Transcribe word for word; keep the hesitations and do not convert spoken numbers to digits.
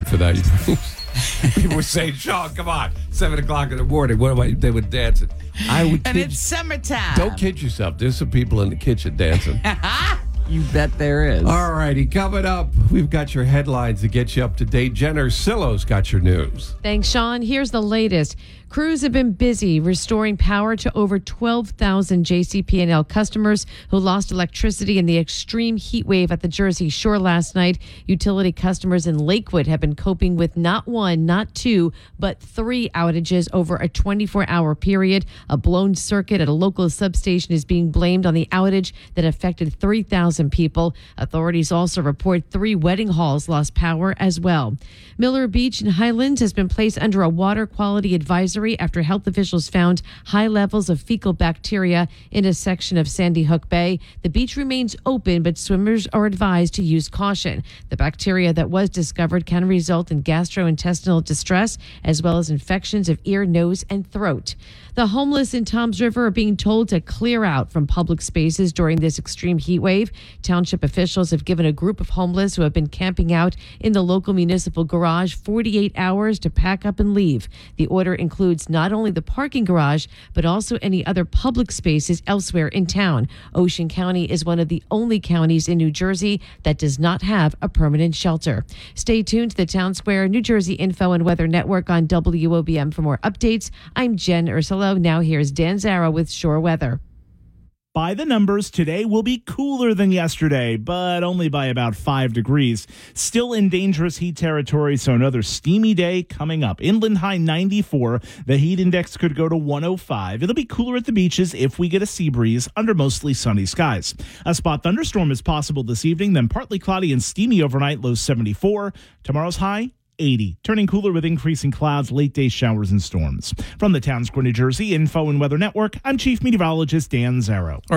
for that. People were saying, Sean, come on, seven o'clock in the morning. What am I? They were dancing. I would. And kid, it's summertime. Don't kid yourself. There's some people in the kitchen dancing. You bet there is. All righty, coming up, we've got your headlines to get you up to date. Jen Ursillo's got your news. Thanks, Sean. Here's the latest. Crews have been busy restoring power to over twelve thousand J C P N L customers who lost electricity in the extreme heat wave at the Jersey Shore last night. Utility customers in Lakewood have been coping with not one, not two, but three outages over a twenty-four hour period. A blown circuit at a local substation is being blamed on the outage that affected three thousand people. Authorities also report three wedding halls lost power as well. Miller Beach in Highlands has been placed under a water quality advisory after health officials found high levels of fecal bacteria in a section of Sandy Hook Bay. The beach remains open, but swimmers are advised to use caution. The bacteria that was discovered can result in gastrointestinal distress as well as infections of ear, nose, and throat. The homeless in Toms River are being told to clear out from public spaces during this extreme heat wave. Township officials have given a group of homeless who have been camping out in the local municipal garage forty-eight hours to pack up and leave. The order includes not only the parking garage, but also any other public spaces elsewhere in town. Ocean County is one of the only counties in New Jersey that does not have a permanent shelter. Stay tuned to the Town Square New Jersey Info and Weather Network on W O B M for more updates. I'm Jen Ursillo. Now here's Dan Zara with Shore Weather. By the numbers, today will be cooler than yesterday, but only by about five degrees. Still in dangerous heat territory, so another steamy day coming up. Inland high ninety-four. The heat index could go to one oh five. It'll be cooler at the beaches if we get a sea breeze under mostly sunny skies. A spot thunderstorm is possible this evening, then partly cloudy and steamy overnight, low seventy-four. Tomorrow's high eighty. Turning cooler with increasing clouds, late day showers and storms. From the Town Square, New Jersey Info and Weather Network, I'm Chief Meteorologist Dan Zarrow.